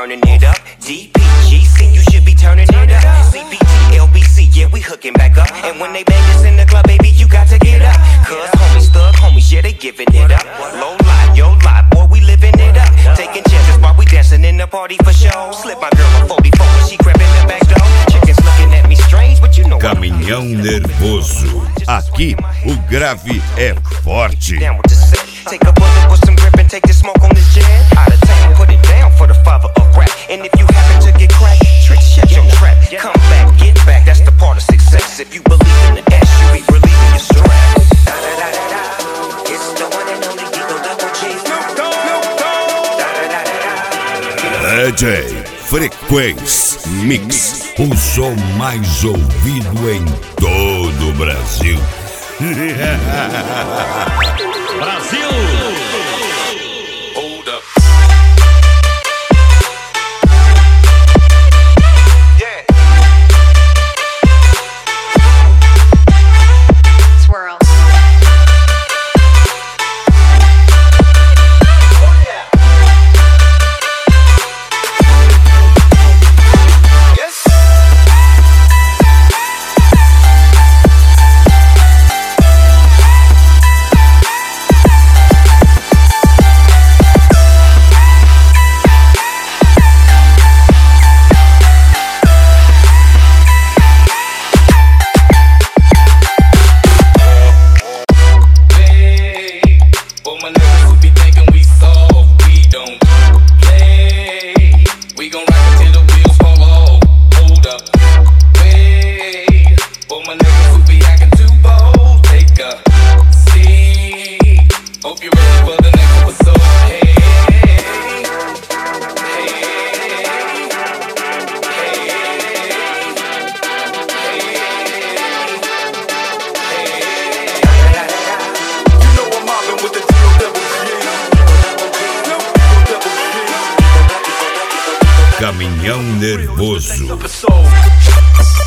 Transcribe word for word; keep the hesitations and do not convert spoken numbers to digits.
burning it up. D P G C, you should be turning it up. C B T, L B C, yeah, we hooking back up. And when they bang us in the club, baby, you got to get up. Cause homies, thug homies, yeah, they giving it up. Low life, yo life, boy, we living it up. Taking chances while we dancing in the party for show. Slip my girl a forty-four when she crept in the back door. Chickens looking at me strange, but you know. Caminhão Nervoso. Aqui o grave é forte. Take a bullet with some grip and take the smoke on this jet. Out of town, put it down for the father of rap. And if you happen to get cracked, trick, shut your trap. Come back, get back, that's the part of success. If you believe in the S, you be relieving your stress. Da da da da da, it's the one and only Eagle Double G. Snoop Dogg, Snoop Dogg. Da da da da da. D J Frequência Mix, o som mais ouvido em todo o Brasil. Brasil! Hold up. Yeah. Swirl. Oh yeah. Yes. Caminhão Nervoso.